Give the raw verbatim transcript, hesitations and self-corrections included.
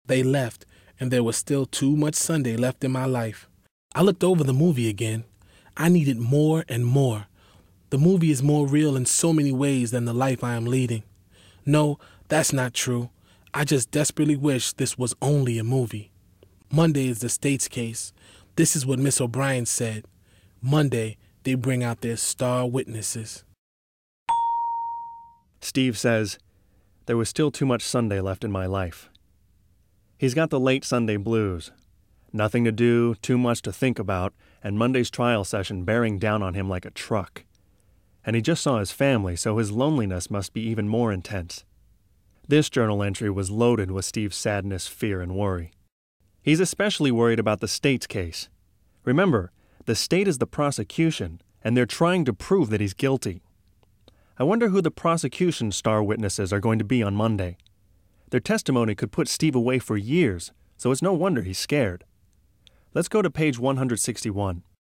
They left, and there was still too much Sunday left in my life. I looked over the movie again. I needed more and more. The movie is more real in so many ways than the life I am leading. No, that's not true. I just desperately wish this was only a movie. Monday is the state's case. This is what Miss O'Brien said. Monday, they bring out their star witnesses. Steve says, there was still too much Sunday left in my life. He's got the late Sunday blues. Nothing to do, too much to think about, and Monday's trial session bearing down on him like a truck. And he just saw his family, so his loneliness must be even more intense. This journal entry was loaded with Steve's sadness, fear, and worry. He's especially worried about the state's case. Remember, the state is the prosecution, and they're trying to prove that he's guilty. I wonder who the prosecution's star witnesses are going to be on Monday. Their testimony could put Steve away for years, so it's no wonder he's scared. Let's go to page one hundred sixty-one.